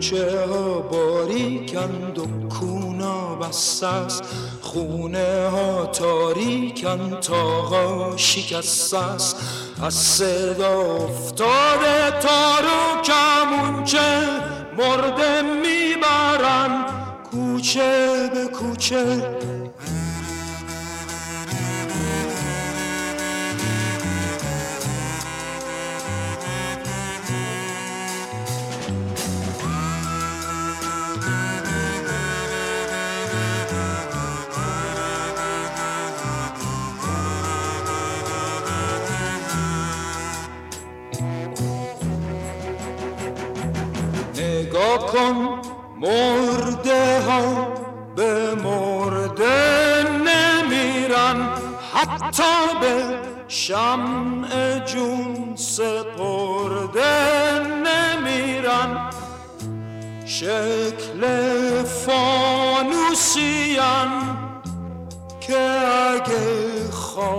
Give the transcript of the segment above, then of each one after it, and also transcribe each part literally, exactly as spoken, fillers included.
کوچه ها باریکند و کونا بسته است، خونه ها تاریکند، تاقا شکسته است. از صدا افتاده تار و کمونچه مرده میبرن کوچه به کوچه. نگاه کن مرده ها به مرده نمیرن، حتی به شمع جون سپرده نمیرن. شکل فانوسیان که اگه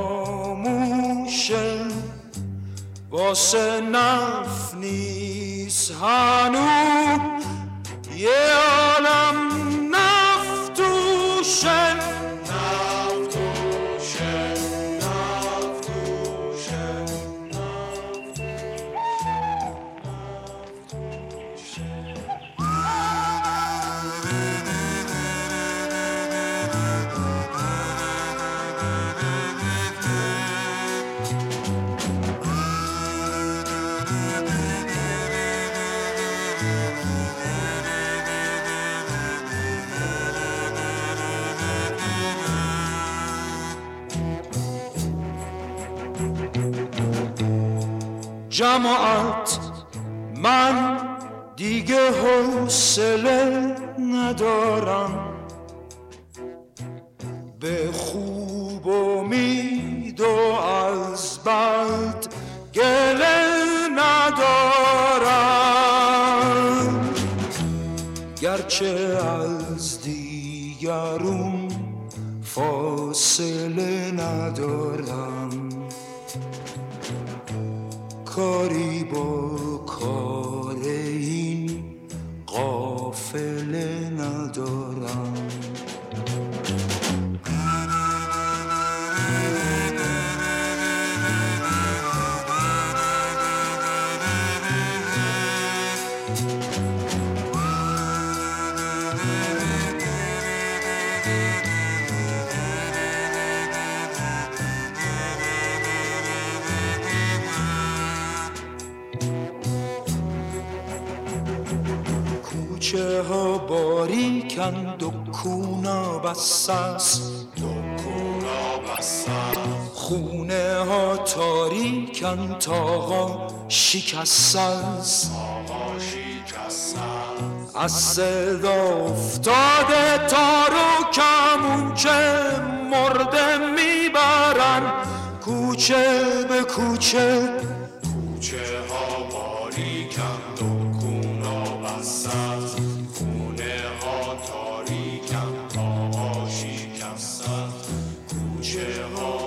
خاموشه واسه نف نیست هنو یه عالم نفتوشه. نفتوشه نفتوشه جماعت من دیگه حوصله ندارم، به خوب امید و از بد گله ندارم. گرچه از دیگرون فاصله ندارم، کاری با کار این قافله ندارم. کوچه ها باریکند و کونا بسته است، خونه ها تاریکند، تاقا شکسته است. از صدا افتاده تار و کمونچه مرده میبرن کوچه به کوچه. کوچه ها باریکند و کونا بسته است، خونه ها تاریکند، تاقا شکسته است. کوچه ها